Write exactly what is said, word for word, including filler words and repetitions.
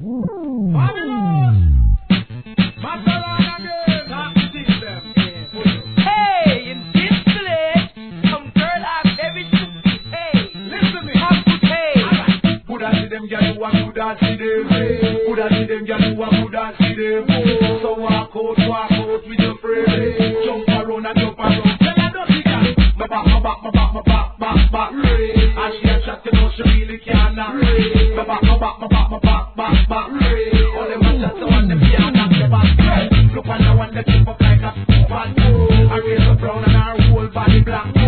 Hey, in this village, some girl has every stupid. Hey, listen to me. Have to pay. Could I see them get who I could I see them? Could I see them get who I could I see them? So walk out, walk out with your friend. Jump around and jump around. Tell her don't see that. My back, my back, my back, my back, back, back. And she a chat, you know she really can't. My back, my back, my back, my back, back, back. All them a chat, so on them can't knock the back. Look on the one that keep up like a fan. I raise her brown and her whole body black.